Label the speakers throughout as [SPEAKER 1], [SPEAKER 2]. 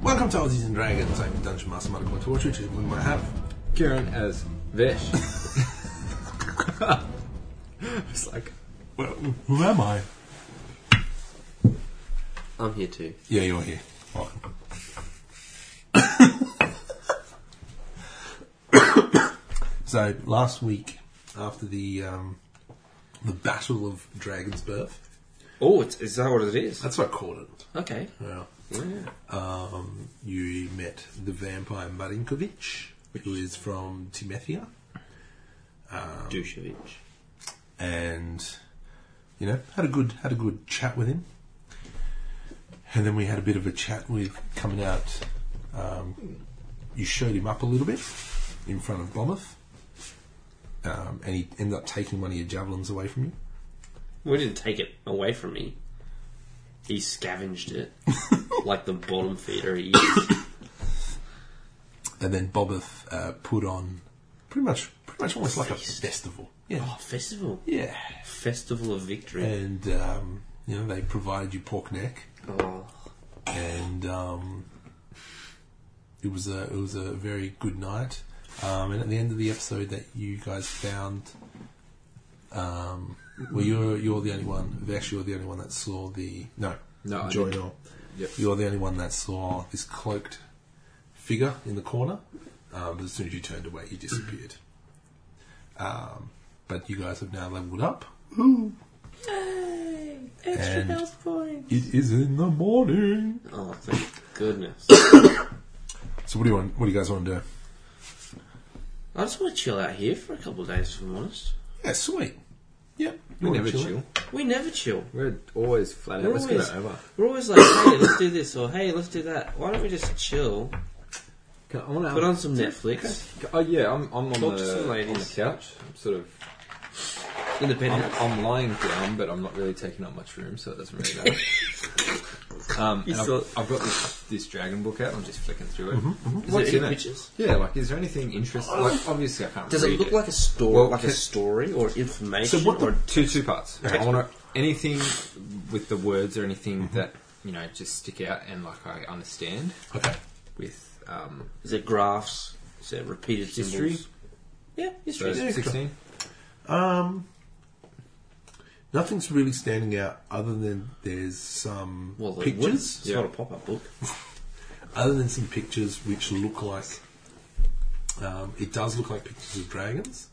[SPEAKER 1] Welcome to Aussies and Dragons. I'm Dungeon Master Mark Torture, which we might have
[SPEAKER 2] Kieran as Vesh. It's like,
[SPEAKER 1] well, who am I?
[SPEAKER 3] I'm here too.
[SPEAKER 1] Yeah, you're here. Welcome. So last week, after the Battle of Dragon's Birth,
[SPEAKER 3] Oh, is that what it is?
[SPEAKER 1] that's what I called it.
[SPEAKER 3] Okay.
[SPEAKER 1] Yeah.
[SPEAKER 3] Yeah.
[SPEAKER 1] You met the vampire Marinkovic, who is from Timethia,
[SPEAKER 3] Dushevich.
[SPEAKER 1] and had a good chat with him. And then we had a bit of a chat with coming out. You showed him up a little bit in front of Blomoth, and he ended up taking one of your javelins away from you.
[SPEAKER 3] We didn't take it away from me. He scavenged it like the bottom feeder he is.
[SPEAKER 1] And then Blomoth put on pretty much almost like a
[SPEAKER 3] Feast.
[SPEAKER 1] festival. Yeah,
[SPEAKER 3] Oh, festival.
[SPEAKER 1] yeah.
[SPEAKER 3] Festival of victory.
[SPEAKER 1] And they provided you pork neck,
[SPEAKER 3] Oh,
[SPEAKER 1] and it was a very good night. And at the end of the episode, that you guys found, well, you're the only one. Vesh, you're the only one that saw the
[SPEAKER 2] no, I
[SPEAKER 1] Joy
[SPEAKER 2] didn't.
[SPEAKER 1] Nor.
[SPEAKER 2] Yep.
[SPEAKER 1] You're the only one that saw this cloaked figure in the corner. But as soon as you turned away, he disappeared. But you guys have now leveled up.
[SPEAKER 3] yay! Extra
[SPEAKER 1] And-
[SPEAKER 3] health points.
[SPEAKER 1] It is in the morning.
[SPEAKER 3] Oh, thank goodness.
[SPEAKER 1] So what do you guys want to do?
[SPEAKER 3] I just want to chill out here for a couple of days, if I'm honest.
[SPEAKER 1] Yeah, sweet. Yep.
[SPEAKER 2] We
[SPEAKER 1] You wanna
[SPEAKER 2] never
[SPEAKER 1] chill
[SPEAKER 2] chill.
[SPEAKER 1] it?
[SPEAKER 3] We never chill.
[SPEAKER 2] We're always flat out.
[SPEAKER 3] We're
[SPEAKER 2] Let's
[SPEAKER 3] always-
[SPEAKER 2] get it over.
[SPEAKER 3] We're always like, hey, let's do this, or hey, let's do that. Why don't we just chill?
[SPEAKER 2] I want to
[SPEAKER 3] Put on some Netflix.
[SPEAKER 2] Oh yeah, I'm on
[SPEAKER 3] Talk to some
[SPEAKER 2] the
[SPEAKER 3] ladies.
[SPEAKER 2] couch. I'm sort of.
[SPEAKER 3] Independent.
[SPEAKER 2] I'm lying down, but I'm not really taking up much room, so it doesn't really matter.
[SPEAKER 3] You
[SPEAKER 2] and
[SPEAKER 3] saw-
[SPEAKER 2] I've got this dragon book out. I'm just flicking through it.
[SPEAKER 3] Is
[SPEAKER 2] What's
[SPEAKER 3] there
[SPEAKER 2] in
[SPEAKER 3] any
[SPEAKER 2] it?
[SPEAKER 3] pictures?
[SPEAKER 2] Yeah, like, is there anything interesting? Like, obviously, I can't.
[SPEAKER 3] Does
[SPEAKER 2] read
[SPEAKER 3] it look like a story,
[SPEAKER 2] Well,
[SPEAKER 3] like a story or information?
[SPEAKER 1] So what
[SPEAKER 3] or
[SPEAKER 2] Two parts.
[SPEAKER 1] Okay.
[SPEAKER 2] I want anything with the words or anything that just stick out and like I understand.
[SPEAKER 1] Okay.
[SPEAKER 2] With
[SPEAKER 3] is it graphs? Is it repeated
[SPEAKER 2] history.
[SPEAKER 3] symbols? Yeah, history.
[SPEAKER 2] So 16.
[SPEAKER 1] Nothing's really standing out other than there's some
[SPEAKER 3] Well, the
[SPEAKER 1] pictures.
[SPEAKER 3] woods. It's not a pop-up book.
[SPEAKER 1] Other than some pictures which look like... it does look like pictures of dragons.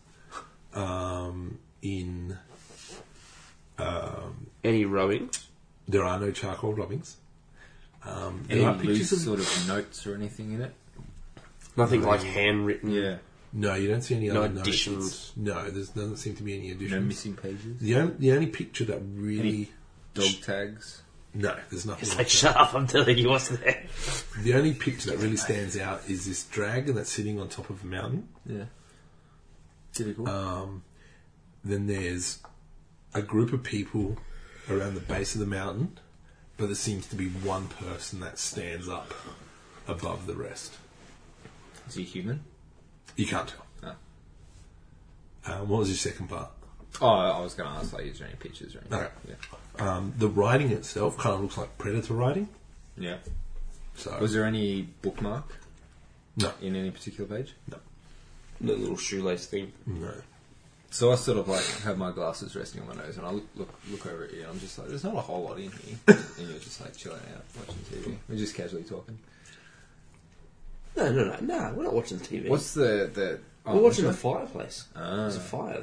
[SPEAKER 3] Any rowing?
[SPEAKER 1] There are no charcoal rubbings.
[SPEAKER 2] Any
[SPEAKER 1] There are
[SPEAKER 2] loose
[SPEAKER 1] pictures of...
[SPEAKER 2] sort of notes or anything in it?
[SPEAKER 3] Nothing like handwritten.
[SPEAKER 2] Yeah.
[SPEAKER 1] No, you don't see any
[SPEAKER 3] No
[SPEAKER 1] other notes.
[SPEAKER 3] additions.
[SPEAKER 1] No, there doesn't seem to be any
[SPEAKER 2] No
[SPEAKER 1] additions.
[SPEAKER 2] missing pages?
[SPEAKER 1] The only picture that really...
[SPEAKER 2] Dog tags?
[SPEAKER 1] No, there's nothing
[SPEAKER 3] It's
[SPEAKER 1] like
[SPEAKER 3] like,
[SPEAKER 1] that.
[SPEAKER 3] shut up, I'm telling you what's there.
[SPEAKER 1] The only picture that really stands out is this dragon that's sitting on top of a mountain.
[SPEAKER 2] Yeah. Typical.
[SPEAKER 1] Then there's a group of people around the base of the mountain, but there seems to be one person that stands up above the rest.
[SPEAKER 2] Is he human?
[SPEAKER 1] You can't tell. What was your second part?
[SPEAKER 2] Oh, I was going to ask, like, is there any pictures or anything?
[SPEAKER 1] Okay. The writing itself kind of looks like predator writing.
[SPEAKER 2] Yeah.
[SPEAKER 1] So
[SPEAKER 2] Was there any bookmark
[SPEAKER 1] no,
[SPEAKER 2] in any particular page?
[SPEAKER 1] no.
[SPEAKER 3] The little shoelace thing.
[SPEAKER 1] No.
[SPEAKER 2] So I sort of like have my glasses resting on my nose and I look over at you and I'm just like, there's not a whole lot in here. And you're just like chilling out, watching TV. We're just casually talking.
[SPEAKER 3] No, we're not watching TV.
[SPEAKER 2] What's the
[SPEAKER 3] we're watching the fireplace.
[SPEAKER 2] Ah.
[SPEAKER 3] There's a fire.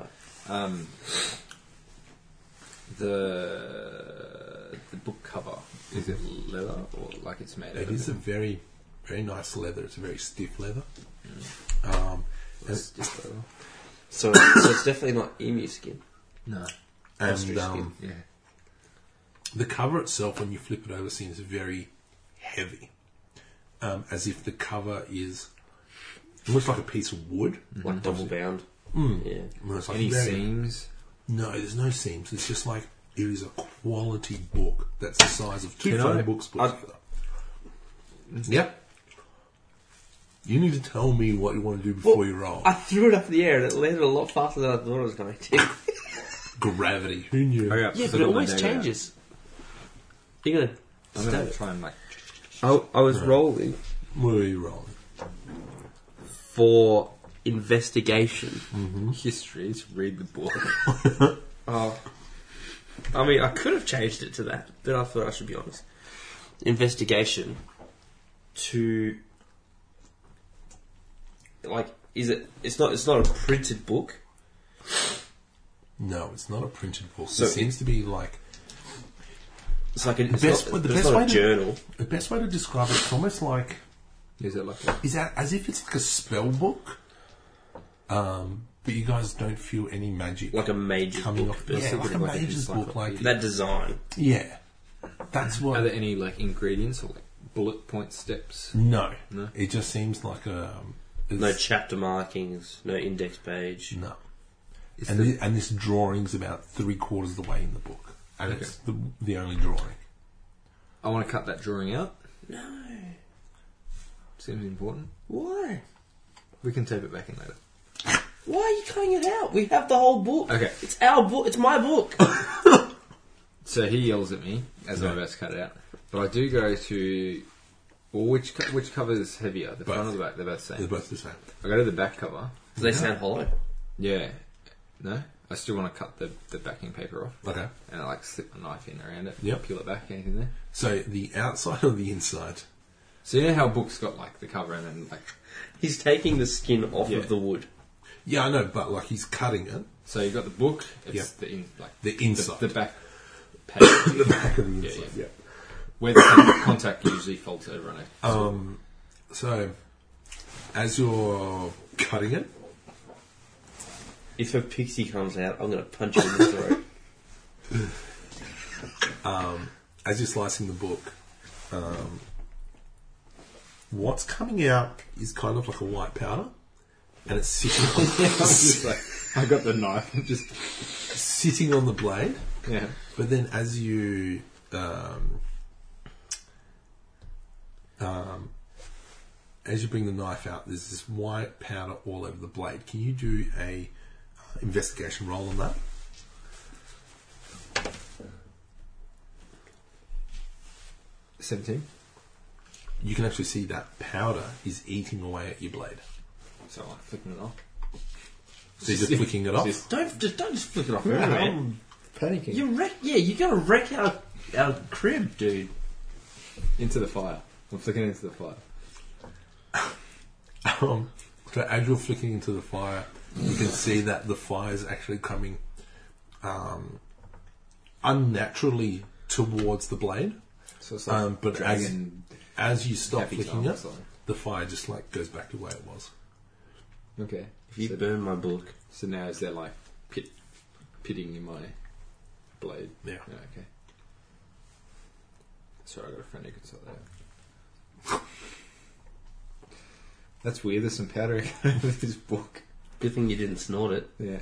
[SPEAKER 2] The book cover, is it leather or like it's made
[SPEAKER 1] It
[SPEAKER 2] out
[SPEAKER 1] is a
[SPEAKER 2] of?
[SPEAKER 1] very, very nice leather. It's a very stiff leather.
[SPEAKER 2] It's just leather.
[SPEAKER 3] So it's definitely not emu skin.
[SPEAKER 2] No.
[SPEAKER 1] And
[SPEAKER 3] Ostrich skin.
[SPEAKER 2] Yeah.
[SPEAKER 1] the cover itself, when you flip it over, seems very heavy. As if the cover is almost like a piece of wood.
[SPEAKER 3] Like double bound. Yeah.
[SPEAKER 1] Almost like
[SPEAKER 2] Any
[SPEAKER 1] very-
[SPEAKER 2] seams?
[SPEAKER 1] No, there's no seams. It's just like it is a quality book that's the size of two
[SPEAKER 2] Can
[SPEAKER 1] phone
[SPEAKER 2] I-
[SPEAKER 1] books put together. Yep. You need to tell me what you want to do before you roll.
[SPEAKER 3] I threw it up in the air and it landed a lot faster than I thought it was going to.
[SPEAKER 1] Gravity. Who knew?
[SPEAKER 2] Hurry up.
[SPEAKER 3] Yeah,
[SPEAKER 2] so
[SPEAKER 3] but it
[SPEAKER 2] I've got my
[SPEAKER 3] always
[SPEAKER 2] dagger out.
[SPEAKER 3] changes. You're going to
[SPEAKER 2] I'm
[SPEAKER 3] stab
[SPEAKER 2] going
[SPEAKER 3] it.
[SPEAKER 2] to try and like
[SPEAKER 3] I was rolling
[SPEAKER 1] Where are you rolling?
[SPEAKER 3] for investigation.
[SPEAKER 2] History, to read the book.
[SPEAKER 3] Oh, I mean, I could have changed it to that, but I thought I should be honest. Investigation to like, is it? It's not a printed book.
[SPEAKER 1] No, it's not a printed book.
[SPEAKER 3] So
[SPEAKER 1] it seems to be like
[SPEAKER 3] It's like a,
[SPEAKER 1] the
[SPEAKER 3] it's
[SPEAKER 1] best.
[SPEAKER 3] not,
[SPEAKER 1] The
[SPEAKER 3] it's
[SPEAKER 1] best
[SPEAKER 3] not
[SPEAKER 1] way
[SPEAKER 3] a
[SPEAKER 1] to
[SPEAKER 3] journal.
[SPEAKER 1] the best way to describe it, it's almost like
[SPEAKER 2] Is it like
[SPEAKER 1] is that as if it's like a spell book, but you guys don't feel any magic
[SPEAKER 3] Like a mage's
[SPEAKER 1] coming
[SPEAKER 3] book.
[SPEAKER 1] off.
[SPEAKER 3] but
[SPEAKER 1] Yeah,
[SPEAKER 3] it's
[SPEAKER 1] like a
[SPEAKER 2] like a
[SPEAKER 1] mage's book, like
[SPEAKER 2] encyclopedia.
[SPEAKER 3] that design.
[SPEAKER 1] yeah. That's what.
[SPEAKER 2] Are there any like ingredients or like bullet point steps?
[SPEAKER 1] No,
[SPEAKER 2] No?
[SPEAKER 1] it just seems like a
[SPEAKER 3] No chapter markings, no index page.
[SPEAKER 1] no.
[SPEAKER 2] Is
[SPEAKER 1] And
[SPEAKER 2] the-
[SPEAKER 1] and this drawing's about 3/4 of the way in the book, and
[SPEAKER 2] Okay.
[SPEAKER 1] it's the only drawing.
[SPEAKER 2] I want to cut that drawing out.
[SPEAKER 3] No.
[SPEAKER 2] Seems important.
[SPEAKER 3] Why?
[SPEAKER 2] We can tape it back in later.
[SPEAKER 3] Why are you cutting it out? We have the whole book.
[SPEAKER 2] Okay.
[SPEAKER 3] It's our book. It's my book.
[SPEAKER 2] So he yells at me as I'm about to cut it out. But I do go to... Well, which cover is heavier? The front
[SPEAKER 1] Both.
[SPEAKER 2] or the back? They're both the
[SPEAKER 1] They're
[SPEAKER 2] same.
[SPEAKER 1] both the same.
[SPEAKER 2] I go to the back cover.
[SPEAKER 3] Do they sound hollow?
[SPEAKER 2] Yeah. No? I still want to cut the backing paper off.
[SPEAKER 1] Okay.
[SPEAKER 2] And I like slip my knife in around it.
[SPEAKER 1] Yep.
[SPEAKER 2] Peel it back. Anything there?
[SPEAKER 1] So the outside or the inside?
[SPEAKER 2] So you know how books got like the cover and then like...
[SPEAKER 3] He's taking the skin off
[SPEAKER 2] Yeah.
[SPEAKER 3] of the wood.
[SPEAKER 1] Yeah, I know, but like he's cutting it.
[SPEAKER 2] So you got the book. It's
[SPEAKER 1] Yeah.
[SPEAKER 2] the
[SPEAKER 1] The inside.
[SPEAKER 2] The back page.
[SPEAKER 1] The back of the
[SPEAKER 2] Yeah,
[SPEAKER 1] inside.
[SPEAKER 2] yeah. Where the contact usually folds over on it.
[SPEAKER 1] So as you're cutting it,
[SPEAKER 3] If a pixie comes out, I'm going to punch him in the throat.
[SPEAKER 1] as you're slicing the book, what's coming out is kind of like a white powder, and it's sitting on,
[SPEAKER 2] Just like, I got the knife and just...
[SPEAKER 1] sitting on the blade.
[SPEAKER 2] Yeah.
[SPEAKER 1] But then as you bring the knife out, there's this white powder all over the blade. Can you do a investigation roll on that?
[SPEAKER 2] $17.
[SPEAKER 1] You can actually see that powder is eating away at your blade.
[SPEAKER 2] So I'm like flicking it off.
[SPEAKER 1] So you're just flicking it off.
[SPEAKER 3] Don't just flick it off.
[SPEAKER 2] Yeah,
[SPEAKER 3] man.
[SPEAKER 2] I'm panicking.
[SPEAKER 3] You're going to wreck our crib, dude.
[SPEAKER 2] Into the fire. I'm flicking into the fire.
[SPEAKER 1] So as you're flicking into the fire, you can see that the fire is actually coming unnaturally towards the blade.
[SPEAKER 2] So it's like
[SPEAKER 1] But
[SPEAKER 2] dragon...
[SPEAKER 1] as you stop
[SPEAKER 2] Happy
[SPEAKER 1] flicking
[SPEAKER 2] Time or
[SPEAKER 1] it,
[SPEAKER 2] something.
[SPEAKER 1] the fire just like goes back to where it was.
[SPEAKER 2] Okay.
[SPEAKER 3] If you
[SPEAKER 2] So,
[SPEAKER 3] burn my book,
[SPEAKER 2] so now is there like pitting in my blade?
[SPEAKER 1] Yeah.
[SPEAKER 2] Okay. Sorry, I got a friend who could sort that out. That's weird. There's some powder in this book.
[SPEAKER 3] good thing you didn't snort it.
[SPEAKER 2] Yeah.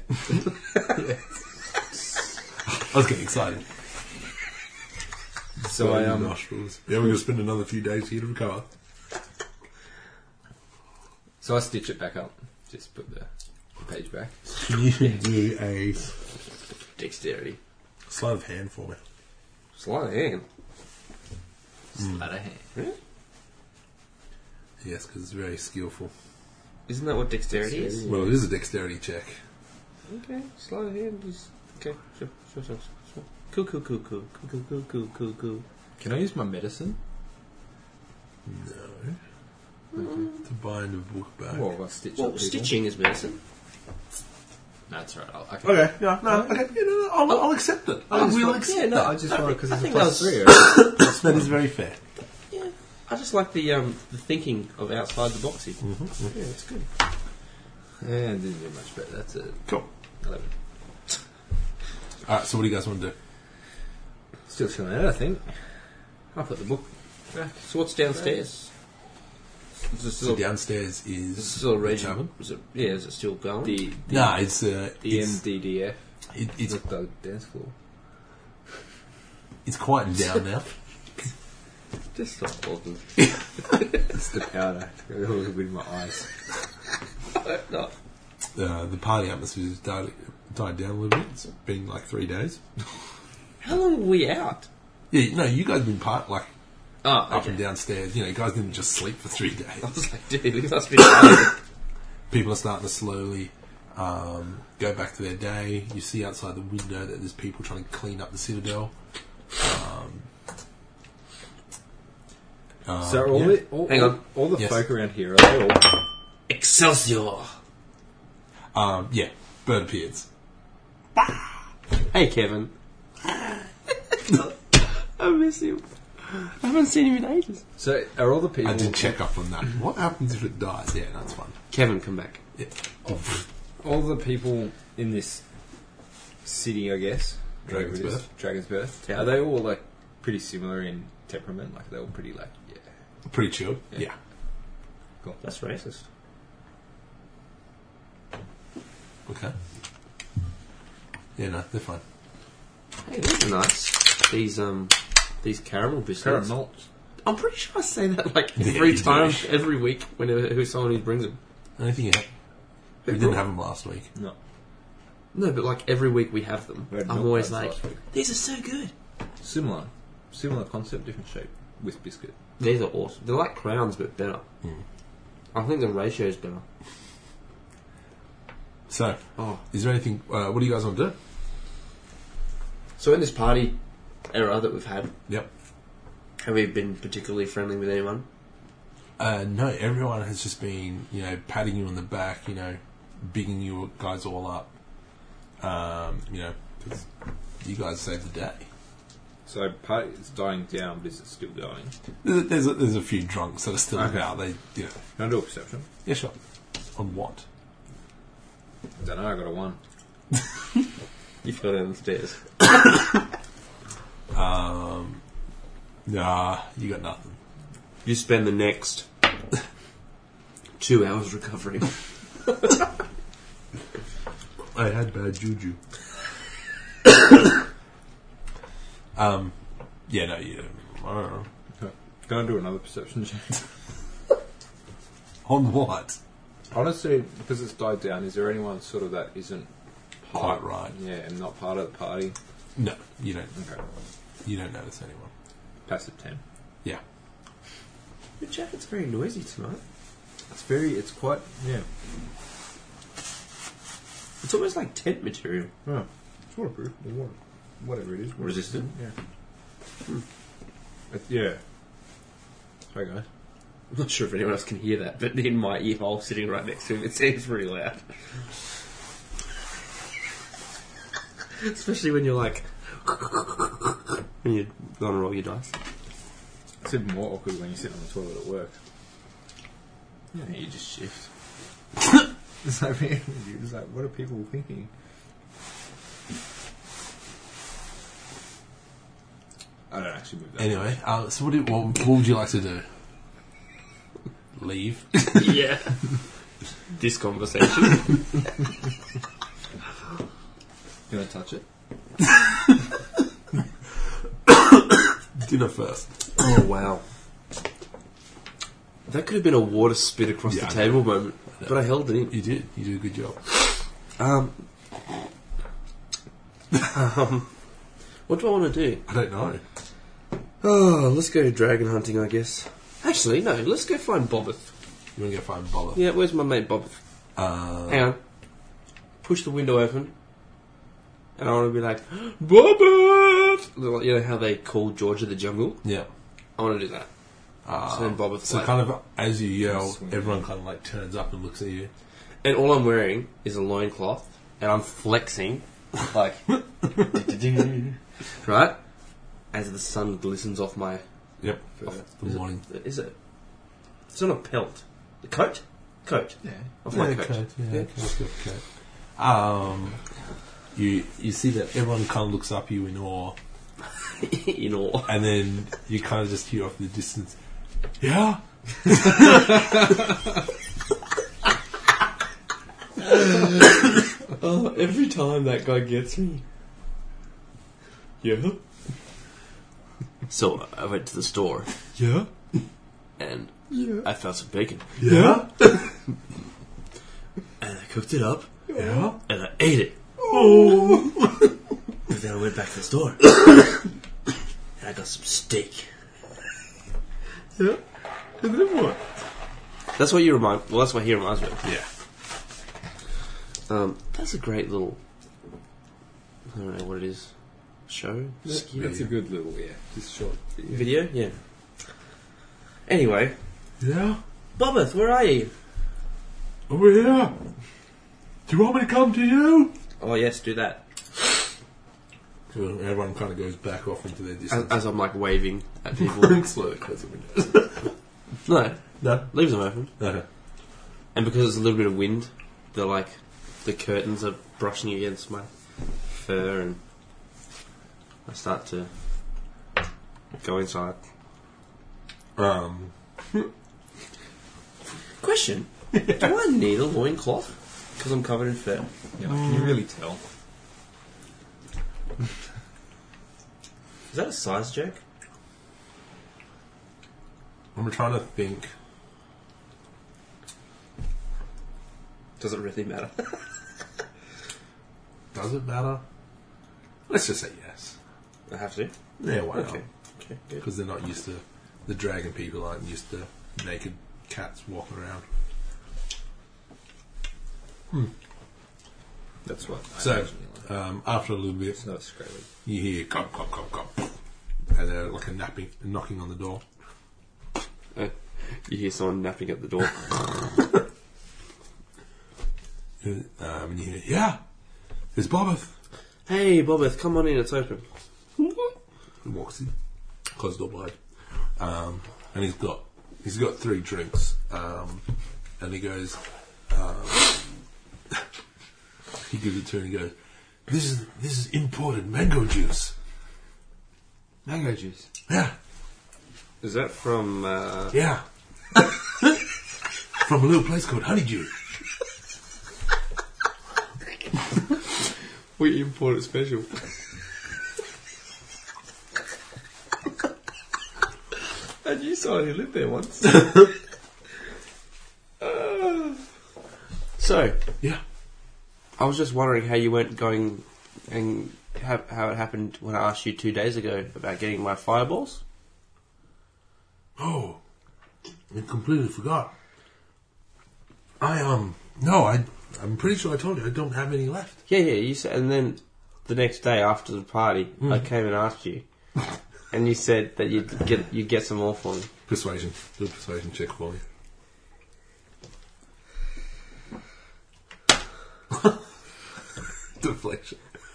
[SPEAKER 1] I was getting excited.
[SPEAKER 2] So I
[SPEAKER 1] nostrils. Yeah, we're going to spend another few days here to recover.
[SPEAKER 2] So I stitch it back up. Just put the page back.
[SPEAKER 1] Can you do a
[SPEAKER 3] Dexterity.
[SPEAKER 1] sleight of hand for me?
[SPEAKER 3] Sleight of hand.
[SPEAKER 2] Sleight of hand.
[SPEAKER 3] Really?
[SPEAKER 1] Yes, because it's very skillful.
[SPEAKER 3] Isn't that what dexterity is?
[SPEAKER 1] Well, it is a dexterity check.
[SPEAKER 3] Okay, sleight of hand is... Okay, sure. Cool.
[SPEAKER 2] Can I use my medicine?
[SPEAKER 1] No. To bind a book back.
[SPEAKER 2] Well, if I stitch
[SPEAKER 3] Well,
[SPEAKER 2] up people.
[SPEAKER 3] stitching is medicine.
[SPEAKER 2] No, that's right.
[SPEAKER 1] Okay, no, okay. Yeah, no, I'll accept it. I will accept
[SPEAKER 3] yeah,
[SPEAKER 1] it.
[SPEAKER 3] no,
[SPEAKER 2] I just want because
[SPEAKER 3] I
[SPEAKER 2] it's a
[SPEAKER 3] think
[SPEAKER 2] plus
[SPEAKER 3] that
[SPEAKER 2] 3.
[SPEAKER 1] That is very fair.
[SPEAKER 3] Yeah, I just like the thinking of outside the box here. Yeah, it's good.
[SPEAKER 2] Yeah, it didn't do much better. That's a
[SPEAKER 1] Cool.
[SPEAKER 2] 11.
[SPEAKER 1] Alright, so what do you guys want to do?
[SPEAKER 2] Still chilling out, I think. I'll put the book back.
[SPEAKER 3] So what's downstairs? Is it
[SPEAKER 1] So
[SPEAKER 3] still,
[SPEAKER 1] downstairs
[SPEAKER 3] is it
[SPEAKER 1] is
[SPEAKER 3] still a
[SPEAKER 1] the
[SPEAKER 3] region?
[SPEAKER 1] tavern.
[SPEAKER 3] Is it still going?
[SPEAKER 2] The
[SPEAKER 1] Nah, it's
[SPEAKER 2] the MDDF.
[SPEAKER 1] it's
[SPEAKER 2] With the dance floor.
[SPEAKER 1] it's quieting down now.
[SPEAKER 3] Just stop talking.
[SPEAKER 2] It's the powder. A little bit in my eyes.
[SPEAKER 3] No.
[SPEAKER 1] The party atmosphere has died down a little bit. It's been like 3 days.
[SPEAKER 3] How long were we out?
[SPEAKER 1] Yeah, no, you guys have been up and downstairs. You know, guys didn't just sleep for 3 days.
[SPEAKER 3] I was like, dude, you must be tired.
[SPEAKER 1] People are starting to slowly go back to their day. You see outside the window that there's people trying to clean up the Citadel.
[SPEAKER 2] So
[SPEAKER 3] Hang on.
[SPEAKER 2] all the
[SPEAKER 1] Yes.
[SPEAKER 2] folk around here, are they all...
[SPEAKER 3] Excelsior!
[SPEAKER 1] Yeah, bird appears.
[SPEAKER 3] Hey, Kevin. I miss him. I haven't seen him in ages.
[SPEAKER 2] So are all the people...
[SPEAKER 1] I did check up on that. What happens if it dies? Yeah, that's fun.
[SPEAKER 3] Kevin, come back.
[SPEAKER 1] Yeah.
[SPEAKER 2] All the people in this city, I guess,
[SPEAKER 1] Dragon's
[SPEAKER 2] with this
[SPEAKER 1] Birth.
[SPEAKER 2] Dragon's Birth,
[SPEAKER 3] Yeah.
[SPEAKER 2] are they all like pretty similar in temperament? Like they're all pretty like, yeah.
[SPEAKER 1] Pretty chill. Yeah.
[SPEAKER 3] That's racist.
[SPEAKER 1] Okay. Yeah, no, they're fine.
[SPEAKER 3] Hey, these are nice. These caramel biscuits.
[SPEAKER 2] Caramel.
[SPEAKER 3] I'm pretty sure I say that like
[SPEAKER 1] Yeah,
[SPEAKER 3] every
[SPEAKER 1] you do.
[SPEAKER 3] time, every week, whenever someone who brings them.
[SPEAKER 1] I don't think you have. We didn't have them last week.
[SPEAKER 2] No.
[SPEAKER 3] No, but like every week we have them.
[SPEAKER 2] We had
[SPEAKER 3] I'm
[SPEAKER 2] milk
[SPEAKER 3] always
[SPEAKER 2] duds
[SPEAKER 3] like,
[SPEAKER 2] last week.
[SPEAKER 3] these are so good.
[SPEAKER 2] Similar concept, different shape with biscuit.
[SPEAKER 3] These are awesome. They're like crowns, but better. I think the ratio is better.
[SPEAKER 1] So,
[SPEAKER 3] Oh,
[SPEAKER 1] is there anything? What do you guys want to do?
[SPEAKER 3] so in this party era that we've had,
[SPEAKER 1] Yep.
[SPEAKER 3] have we been particularly friendly with anyone?
[SPEAKER 1] No, everyone has just been, you know, patting you on the back, you know, bigging you guys all up. You know, 'cause you guys saved the day.
[SPEAKER 2] So party is dying down, but is it still going?
[SPEAKER 1] There's a few drunks that are still
[SPEAKER 2] Okay.
[SPEAKER 1] about. They, you know,
[SPEAKER 2] Can I do a perception?
[SPEAKER 1] yeah, sure. On what?
[SPEAKER 2] I don't know, I got a 1.
[SPEAKER 3] You fell down the stairs.
[SPEAKER 1] Nah, you got nothing.
[SPEAKER 3] You spend the next 2 hours recovering.
[SPEAKER 1] I had bad juju. Yeah, no, you. I don't know.
[SPEAKER 2] Okay. Can I do another perception check?
[SPEAKER 1] On what?
[SPEAKER 2] Honestly, because it's died down, is there anyone sort of that isn't
[SPEAKER 1] Quite right.
[SPEAKER 2] Yeah, and not part of the party?
[SPEAKER 1] No, you don't.
[SPEAKER 2] Okay.
[SPEAKER 1] You don't notice anyone.
[SPEAKER 2] Passive 10.
[SPEAKER 1] Yeah.
[SPEAKER 3] Your jacket's very noisy tonight.
[SPEAKER 2] It's quite, yeah.
[SPEAKER 3] It's almost like tent material.
[SPEAKER 2] Oh, it's waterproof, or water, whatever it is.
[SPEAKER 3] Resistant?
[SPEAKER 2] Yeah. Yeah. Sorry, guys.
[SPEAKER 3] I'm not sure if anyone else can hear that, but in my ear hole sitting right next to him, it seems pretty loud. Especially when you're like... when you're going to roll your dice.
[SPEAKER 2] It's even more awkward when you sit on the toilet at work. Yeah, you just shift. It's like, it's like, what are people thinking? I don't actually move that.
[SPEAKER 1] Anyway, so what would you like to do? Leave?
[SPEAKER 3] Yeah. This conversation.
[SPEAKER 2] You want to touch it?
[SPEAKER 1] Dinner first.
[SPEAKER 3] Oh, wow. That could have been a water spit across
[SPEAKER 1] Yeah,
[SPEAKER 3] the
[SPEAKER 1] I
[SPEAKER 3] table moment, but I held it in.
[SPEAKER 1] You did. You did a good job.
[SPEAKER 3] What do I want to do?
[SPEAKER 1] I don't know.
[SPEAKER 3] Oh, let's go dragon hunting, I guess. Actually, no, let's go find Bobbeth.
[SPEAKER 1] You want to go find Bobbeth?
[SPEAKER 3] Yeah, where's my mate Bobbeth? Hang on. Push the window open. And I want to be like, Bobbeth! You know how they call George of the Jungle?
[SPEAKER 1] Yeah.
[SPEAKER 3] I want to do that. So then Bobbeth's
[SPEAKER 1] So
[SPEAKER 3] like...
[SPEAKER 1] kind of as you yell,
[SPEAKER 2] Swing.
[SPEAKER 1] everyone kind of like turns up and looks at you.
[SPEAKER 3] And all I'm wearing is a loincloth, and I'm flexing, like... right? As the sun glistens off my...
[SPEAKER 1] Yep.
[SPEAKER 3] Is
[SPEAKER 1] The morning.
[SPEAKER 3] Is it? It's not a pelt. The coat? Coat.
[SPEAKER 2] Yeah.
[SPEAKER 3] Off my coat.
[SPEAKER 1] Yeah, okay. You see that everyone kind of looks up at you in awe,
[SPEAKER 3] In awe.
[SPEAKER 1] and then you kind of just hear off in the distance, yeah?
[SPEAKER 3] Oh, every time that guy gets me. Yeah? So I went to the store,
[SPEAKER 1] Yeah?
[SPEAKER 3] and I found some bacon.
[SPEAKER 1] Yeah?
[SPEAKER 3] And I cooked it up,
[SPEAKER 1] Yeah?
[SPEAKER 3] and I ate it.
[SPEAKER 1] Oh!
[SPEAKER 3] But then I went back to the store, and I got some steak.
[SPEAKER 1] Yeah. And then what?
[SPEAKER 3] That's what you remind. Well, that's what he reminds me of.
[SPEAKER 1] Yeah.
[SPEAKER 3] That's a great little. I don't know what it is. Show.
[SPEAKER 2] That's a good little, just short
[SPEAKER 3] Video. Yeah. Anyway,
[SPEAKER 1] Yeah.
[SPEAKER 3] Bobbeth, where are you?
[SPEAKER 1] Over here. Do you want me to come to you?
[SPEAKER 3] Oh yes, do that.
[SPEAKER 1] So everyone kind of goes back off into their distance.
[SPEAKER 3] As I'm like waving at people.
[SPEAKER 1] Slowly close the windows.
[SPEAKER 3] No,
[SPEAKER 1] No.
[SPEAKER 3] leave them open.
[SPEAKER 1] Okay.
[SPEAKER 3] And because there's a little bit of wind, the curtains are brushing against my fur, and I start to go inside. Question: do I need a loincloth? Because I'm covered in fur.
[SPEAKER 2] Yeah, can you really tell?
[SPEAKER 3] Is that a size joke?
[SPEAKER 1] I'm trying to think.
[SPEAKER 3] Does it really matter?
[SPEAKER 1] Does it matter? Let's just say yes.
[SPEAKER 3] I have to.
[SPEAKER 1] Yeah, why not?
[SPEAKER 3] Okay, good.
[SPEAKER 1] Because they're not used to... The dragon people aren't used to naked cats walking around.
[SPEAKER 2] That's what I
[SPEAKER 1] So,
[SPEAKER 2] imagine you like.
[SPEAKER 1] after a little bit,
[SPEAKER 2] It's not scrappy.
[SPEAKER 1] you hear cop, cop, cop, cop. And they're like a knocking on the door.
[SPEAKER 3] You hear someone napping at the door.
[SPEAKER 1] And you hear, yeah, there's Bobbeth.
[SPEAKER 3] Hey, Bobbeth, come on in, it's open.
[SPEAKER 1] He walks in, close the door behind. And he's got 3 drinks. And he goes, he gives it to her and he goes, this is imported mango juice.
[SPEAKER 2] Mango juice.
[SPEAKER 1] Yeah,
[SPEAKER 3] Is that from,
[SPEAKER 1] yeah. From a little place called Honeydew.
[SPEAKER 3] we imported special? And you saw he lived there once. So,
[SPEAKER 1] Yeah.
[SPEAKER 3] I was just wondering how you weren't going and how it happened when I asked you 2 days ago about getting my fireballs.
[SPEAKER 1] Oh, I completely forgot. I'm pretty sure I told you I don't have any left.
[SPEAKER 3] Yeah, you said, and then the next day after the party, I came and asked you, and you said that you'd get some more for me.
[SPEAKER 1] Persuasion. Do a persuasion check for me. Deflection.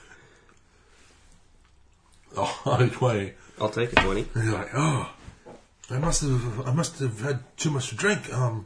[SPEAKER 1] Oh, 20.
[SPEAKER 3] I'll take a 20.
[SPEAKER 1] And you're like, oh, I must have had too much to drink.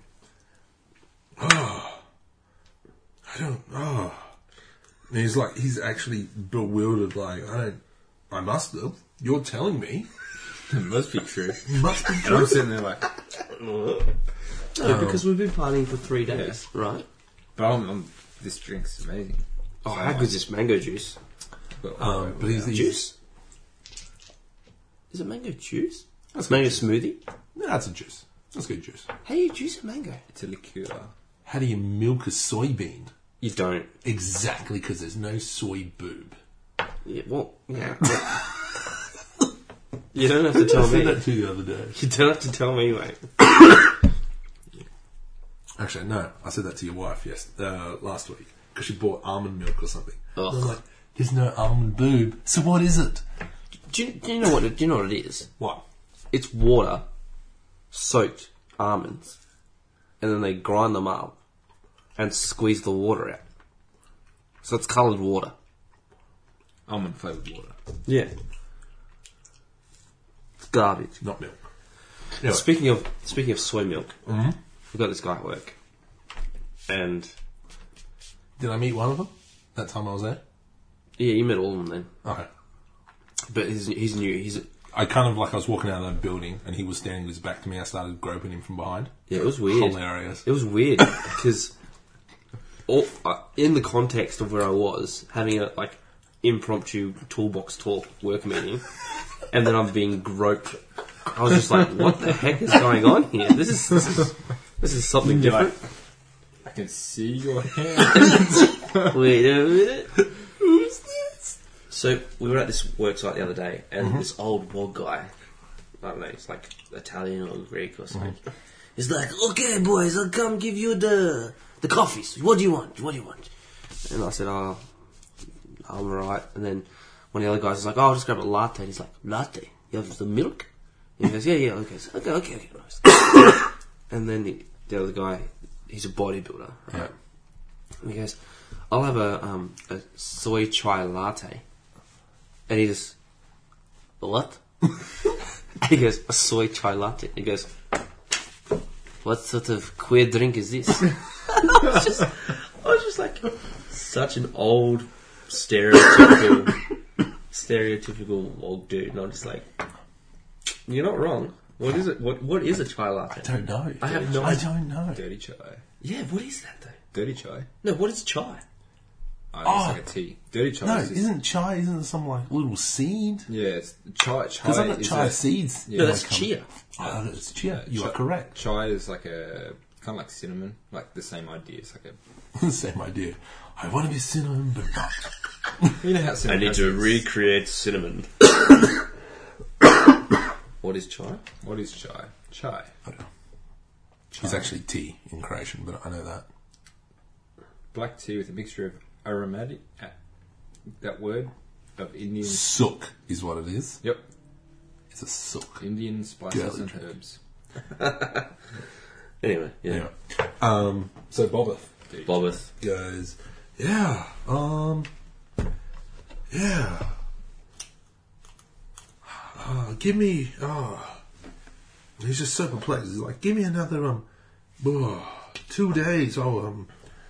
[SPEAKER 1] And he's actually bewildered. Like, I must have. You're telling me.
[SPEAKER 2] It must be true.
[SPEAKER 1] Must be
[SPEAKER 2] And
[SPEAKER 1] true.
[SPEAKER 2] I'm sitting there like,
[SPEAKER 3] No, because we've been partying for 3 days, right?
[SPEAKER 2] but this drink's amazing.
[SPEAKER 3] Oh, how good is this mango juice?
[SPEAKER 2] But
[SPEAKER 1] But
[SPEAKER 3] Juice? Is it mango juice?
[SPEAKER 1] That's
[SPEAKER 3] Mango
[SPEAKER 1] good juice.
[SPEAKER 3] smoothie?
[SPEAKER 1] No, that's a juice. That's good juice.
[SPEAKER 3] How do you juice a mango?
[SPEAKER 2] it's a liqueur.
[SPEAKER 1] How do you milk a soybean?
[SPEAKER 3] You don't.
[SPEAKER 1] Exactly, because there's no soy boob.
[SPEAKER 3] Yeah, well, yeah. You don't have to tell
[SPEAKER 1] I said
[SPEAKER 3] me.
[SPEAKER 1] that to you the other day.
[SPEAKER 3] You don't have to tell me, mate.
[SPEAKER 1] Actually, no. I said that to your wife last week because she bought almond milk or something.
[SPEAKER 3] Ugh.
[SPEAKER 1] And I'm like, there's no almond boob. So what is it?
[SPEAKER 3] Do you know what it is?
[SPEAKER 1] What?
[SPEAKER 3] It's water, soaked almonds, and then they grind them up and squeeze the water out. So it's coloured water.
[SPEAKER 2] Almond flavoured water.
[SPEAKER 3] Yeah. It's garbage.
[SPEAKER 1] Not milk. Anyway.
[SPEAKER 3] Speaking of soy milk, we've got this guy at work, and
[SPEAKER 1] Did I meet one of them that time I was there?
[SPEAKER 3] yeah, you met all of them then.
[SPEAKER 1] Okay.
[SPEAKER 3] But he's new.
[SPEAKER 1] I kind of like I was walking out of that building and he was standing with his back to me. I started groping him from behind.
[SPEAKER 3] Yeah, it was weird.
[SPEAKER 1] Hilarious.
[SPEAKER 3] It was weird because in the context of where I was having a impromptu toolbox talk work meeting, and then I'm being groped. I was just like, "What the heck is going on here? This is something different."
[SPEAKER 2] I can see your hands.
[SPEAKER 3] Wait a minute. Who's this? So we were at this work site the other day, and this old wog guy I don't know, it's like Italian or Greek or something. He's like, okay, boys, I'll come give you the coffees. What do you want? What do you want? And I said, I'm alright. And then one of the other guys was like, I'll just grab a latte. And he's like, latte? You have the milk? And he goes, yeah, okay. So, okay, nice. And then the other guy, he's a bodybuilder, right?
[SPEAKER 1] Yeah.
[SPEAKER 3] And he goes, I'll have a soy chai latte. And he just, what? And he goes, a soy chai latte. He goes, what sort of queer drink is this? I was just like, such an old, stereotypical old dude. And I'm just like, you're not wrong. What is it? What is a chai latte?
[SPEAKER 1] I don't know.
[SPEAKER 3] I have no
[SPEAKER 1] I
[SPEAKER 3] idea.
[SPEAKER 1] don't know.
[SPEAKER 2] Dirty chai.
[SPEAKER 3] Yeah, what is that though?
[SPEAKER 2] Dirty chai.
[SPEAKER 3] No, what is chai?
[SPEAKER 2] It's like a tea. Dirty chai.
[SPEAKER 1] No,
[SPEAKER 2] is
[SPEAKER 1] isn't it some like little seed?
[SPEAKER 2] Yeah, it's chai.
[SPEAKER 1] Because I've got
[SPEAKER 2] is
[SPEAKER 1] chai
[SPEAKER 2] a-
[SPEAKER 1] seeds.
[SPEAKER 2] Yeah.
[SPEAKER 3] No, that's chia.
[SPEAKER 1] Oh, it's chia. You are
[SPEAKER 2] Chai-
[SPEAKER 1] correct.
[SPEAKER 2] Chai is like a kind of like cinnamon, like the same idea. It's like a
[SPEAKER 1] Same idea. I want to be cinnamon, but not.
[SPEAKER 2] you know how cinnamon. has its-
[SPEAKER 3] recreate cinnamon. What is chai?
[SPEAKER 2] What is chai? Chai.
[SPEAKER 1] I don't know. It's actually tea in Croatian, but I know that.
[SPEAKER 2] Black tea with a mixture of aromatic. That word of Indian.
[SPEAKER 1] Sook is what it is.
[SPEAKER 2] Yep.
[SPEAKER 1] It's a sook.
[SPEAKER 2] Indian spices
[SPEAKER 1] Girly
[SPEAKER 2] and
[SPEAKER 1] drink.
[SPEAKER 2] herbs.
[SPEAKER 3] Anyway, yeah.
[SPEAKER 1] Anyway,
[SPEAKER 2] So Bobeth
[SPEAKER 3] Bobeth.
[SPEAKER 1] goes, yeah, yeah. Give me, he's just so perplexed. He's like, give me another, 2 days. And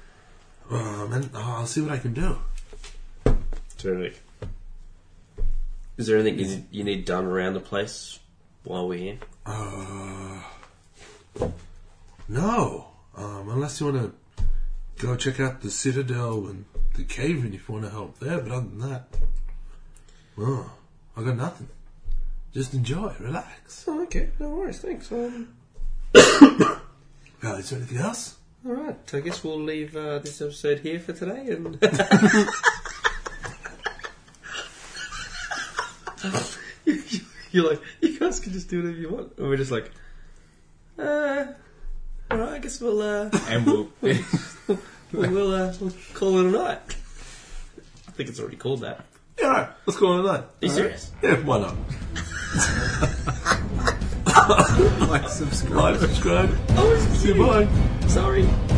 [SPEAKER 1] I'll see what I can do.
[SPEAKER 3] Terrific. Is there anything you need done around the place while we're here?
[SPEAKER 1] No, unless you want to go check out the Citadel and the Cavern if you want to help there. But other than that, I got nothing. Just enjoy, relax.
[SPEAKER 3] Oh, okay. No worries. Thanks.
[SPEAKER 1] Is there anything else?
[SPEAKER 3] All right. I guess we'll leave this episode here for today. And you're like, you guys can just do whatever you want. And we're just like, all right. I guess we'll
[SPEAKER 2] and we'll
[SPEAKER 3] we'll call it a night. I think it's already called that.
[SPEAKER 1] Yeah, all right. Let's go on tonight.
[SPEAKER 3] Are you serious?
[SPEAKER 1] Yeah, why not?
[SPEAKER 2] like subscribe.
[SPEAKER 1] Like, subscribe.
[SPEAKER 3] Oh,
[SPEAKER 1] See you, bye.
[SPEAKER 3] sorry.